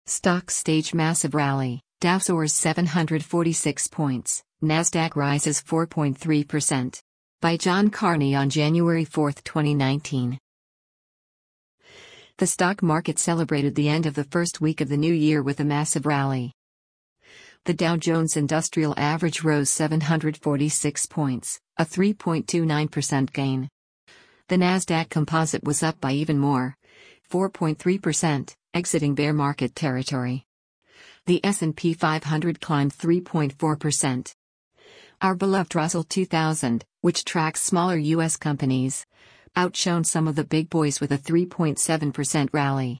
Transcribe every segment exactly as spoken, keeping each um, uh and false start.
Stocks stage massive rally, Dow soars seven hundred forty-six points, Nasdaq rises four point three percent. By John Carney on January fourth, twenty nineteen. The stock market celebrated the end of the first week of the new year with a massive rally. The Dow Jones Industrial Average rose seven hundred forty-six points, a three point two nine percent gain. The Nasdaq Composite was up by even more, four point three percent, exiting bear market territory. The S and P five hundred climbed three point four percent. Our beloved Russell two thousand, which tracks smaller U S companies, outshone some of the big boys with a three point seven percent rally.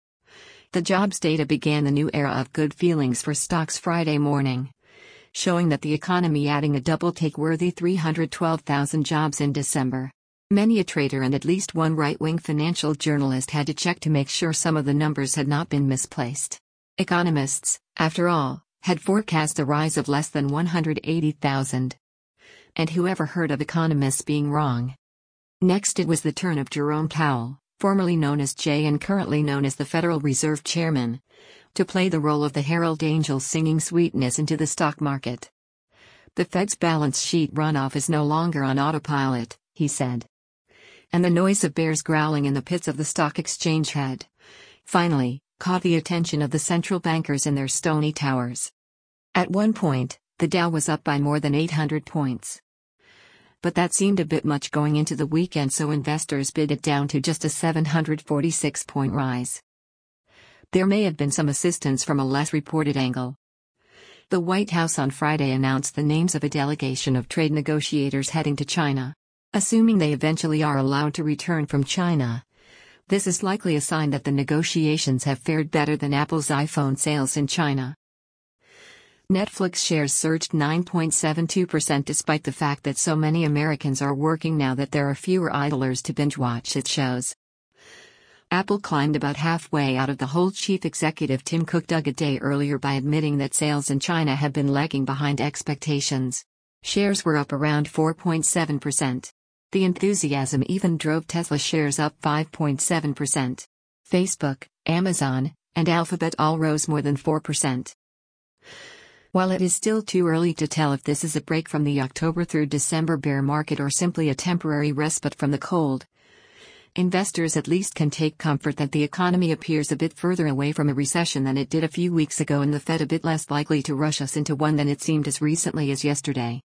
The jobs data began the new era of good feelings for stocks Friday morning, showing that the economy adding a double-take-worthy three hundred twelve thousand jobs in December. Many a trader and at least one right-wing financial journalist had to check to make sure some of the numbers had not been misplaced. Economists, after all, had forecast a rise of less than one hundred eighty thousand. And whoever heard of economists being wrong? Next it was the turn of Jerome Powell, formerly known as Jay and currently known as the Federal Reserve Chairman, to play the role of the herald angel singing sweetness into the stock market. The Fed's balance sheet runoff is no longer on autopilot, he said. And the noise of bears growling in the pits of the stock exchange had, finally, caught the attention of the central bankers in their stony towers. At one point, the Dow was up by more than eight hundred points. But that seemed a bit much going into the weekend, so investors bid it down to just a seven hundred forty-six point rise. There may have been some assistance from a less reported angle. The White House on Friday announced the names of a delegation of trade negotiators heading to China. Assuming they eventually are allowed to return from China, this is likely a sign that the negotiations have fared better than Apple's iPhone sales in China. Netflix shares surged nine point seven two percent despite the fact that so many Americans are working now that there are fewer idlers to binge-watch its shows. Apple climbed about halfway out of the hole. Chief executive Tim Cook dug a day earlier by admitting that sales in China have been lagging behind expectations. Shares were up around four point seven percent. The enthusiasm even drove Tesla shares up five point seven percent. Facebook, Amazon, and Alphabet all rose more than four percent. While it is still too early to tell if this is a break from the October through December bear market or simply a temporary respite from the cold, investors at least can take comfort that the economy appears a bit further away from a recession than it did a few weeks ago and the Fed a bit less likely to rush us into one than it seemed as recently as yesterday.